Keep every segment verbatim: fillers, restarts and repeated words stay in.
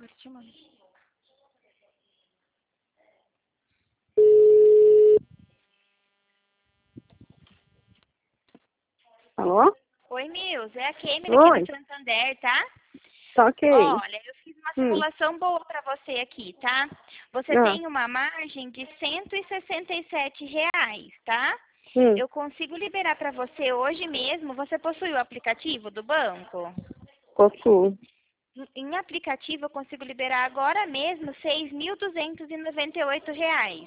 Agora te mando. Alô? Oi, Milza, é a Kemily Oi. aqui do Santander, tá? Tá ok. Olha, eu fiz uma Hum. simulação boa pra você aqui, tá? Você Ah. tem uma margem de cento e sessenta e sete reais, tá? Hum. Eu consigo liberar pra você hoje mesmo. Você possui o aplicativo do banco? Possuo. Em- Em aplicativo eu consigo liberar agora mesmo seis mil duzentos e noventa e oito reais.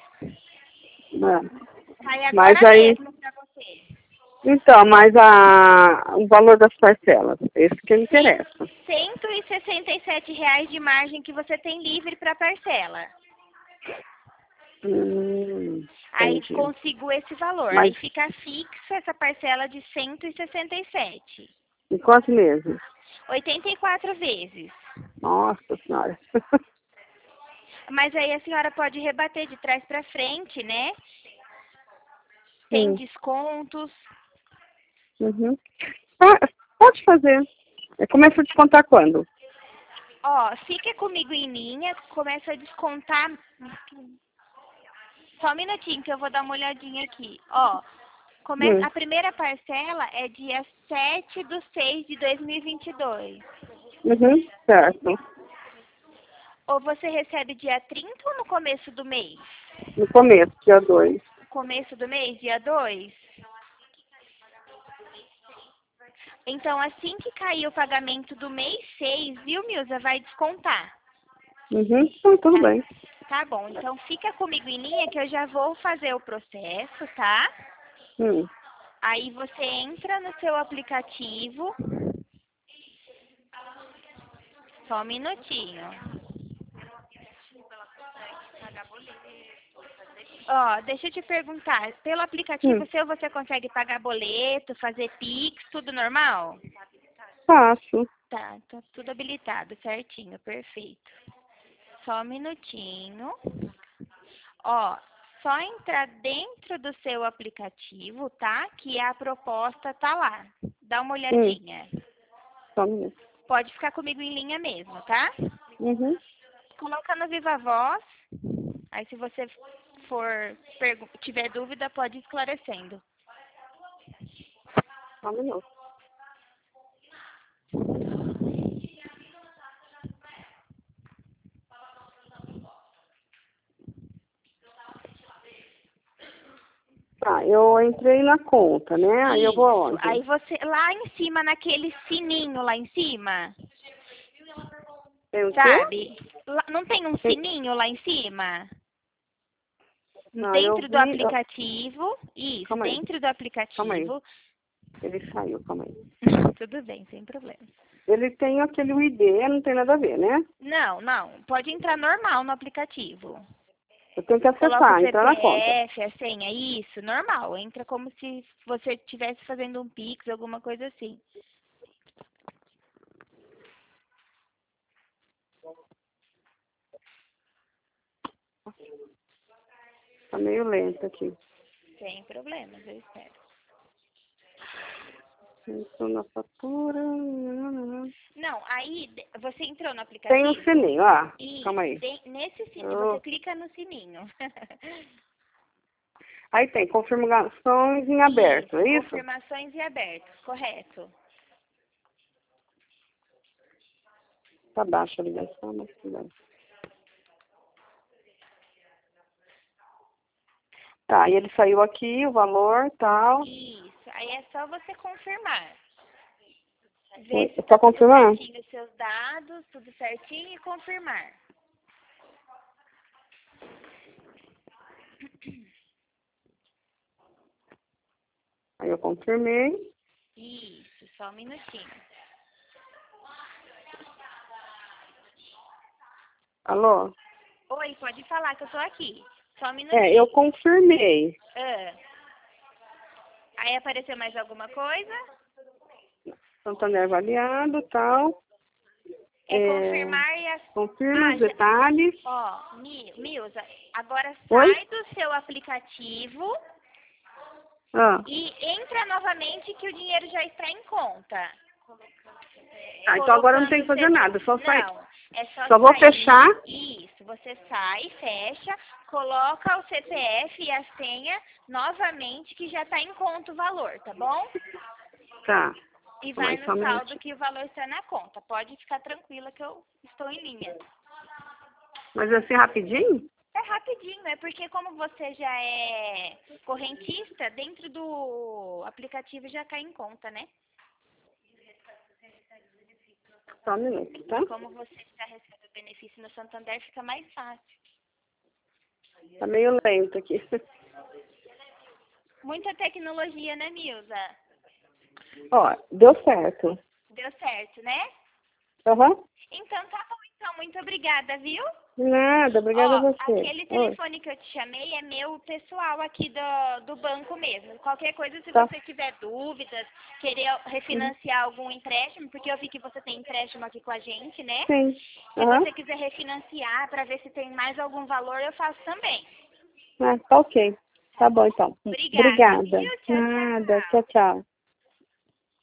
É. Sai Mas agora aí, mesmo pra você. então, mas a, o valor das parcelas, esse que me interessa. cento e sessenta e sete reais de margem que você tem livre para parcela. Hum, Aí entendi. consigo esse valor. Mas Aí fica fixa essa parcela de cento e sessenta e sete. em quantos meses? oitenta e quatro vezes. Nossa senhora. Mas aí a senhora pode rebater de trás para frente, né? Tem Hum. descontos. Uhum. Ah, pode fazer. É, começa a descontar quando? Ó, fica comigo em linha, começa a descontar. Só um minutinho que eu vou dar uma olhadinha aqui. Ó, começa, Hum. a primeira parcela é dia sete de seis de dois mil e vinte e dois. Uhum. Certo. Ou você recebe dia trinta ou no começo do mês? No começo, dia dois. Começo do mês, dia dois? Então, assim que cair o pagamento do mês seis, viu, Milza, vai descontar. Uhum. Então, tudo Tá, bem. tá bom, então fica comigo em linha que eu já vou fazer o processo, tá? Hum. Aí você entra no seu aplicativo. Só um minutinho. Ó, deixa eu te perguntar, pelo aplicativo Hum. seu você consegue pagar boleto, fazer Pix, tudo normal? Faço. Tá, tá tudo habilitado, certinho, perfeito. Só um minutinho. Ó, só entrar dentro do seu aplicativo, tá? Que a proposta tá lá. Dá uma Hum. olhadinha. Só um minuto. Pode ficar comigo em linha mesmo, tá? Uhum. Coloca no Viva Voz. Aí se você for pergu- tiver dúvida, pode ir esclarecendo. Só um minuto. Tá, eu entrei na conta, né? Aí eu vou Isso. aonde? Aí você, lá em cima, naquele sininho lá em cima, Tem o quê? sabe? Lá- não tem um Tem... sininho lá em cima? Não, eu Dentro do vi... eu- aplicativo, isso, Calma aí, dentro do calma aí. aplicativo. Ele saiu, calma aí. Tudo bem, sem problema. Ele tem aquele I D, não tem nada a ver, né? Não, não, pode entrar normal no aplicativo. Eu tenho que Coloca o acessar, entrar na conta. C P F, a senha, isso, normal. Entra como se você estivesse fazendo um Pix, alguma coisa assim. Tá meio lento aqui. Sem problemas, eu espero. Estou na fatura. Não, aí de- você entrou no Tem um aplicativo sininho, ah, e calma aí. de- nesse sininho, Oh. você clica no sininho. Aí tem confirmações em aberto, é isso? Confirmações e abertos, correto. Tá baixa a ligação, mas tudo bem. Tá, e ele saiu aqui, o valor, tal. Isso, aí é só você confirmar. Ver É se só tá tudo confirmar? certinho os seus dados, tudo certinho e confirmar. Aí eu confirmei. Isso, só um minutinho. Alô? Oi, pode falar que eu tô aqui. Só um É, minutinho. eu confirmei. Ah. Aí apareceu mais alguma coisa? Santander avaliado, tal. É, É, confirmar e... As... confirma Ah, os já... detalhes. Ó, Mi- Milza, agora Oi? sai do seu aplicativo Ah, e entra novamente que o dinheiro já está em conta. ah, então agora não tem que Colocando fazer C P... nada, só sai. Não, É só, Só vou sair. fechar? Isso, você sai, fecha, coloca o C P F e a senha novamente, que já está em conta o valor, tá bom? Tá. E vai Mas no só um saldo minutinho. que o valor está na conta. Pode ficar tranquila que eu estou em linha. Mas assim, rapidinho? É rapidinho, é porque como você já é correntista, dentro do aplicativo já cai em conta, né? Só um minuto, tá? Como você já recebe o benefício no Santander, fica mais fácil. Tá meio lento aqui. Muita tecnologia, né, Milza? Ó, deu certo. Deu certo, né? Aham. Então tá bom, então. Muito obrigada, viu? Nada, obrigada a Ó, você. aquele Oi. telefone que eu te chamei é meu pessoal aqui do, do banco mesmo. Qualquer coisa, se Tá. você tiver dúvidas, querer refinanciar algum empréstimo, porque eu vi que você tem empréstimo aqui com a gente, né? Sim. Se Aham. você quiser refinanciar para ver se tem mais algum valor, eu faço também. Ah, tá ok. Tá bom, então. Obrigada. Obrigada. Viu? Tchau, Nada. tchau. Tchau, tchau.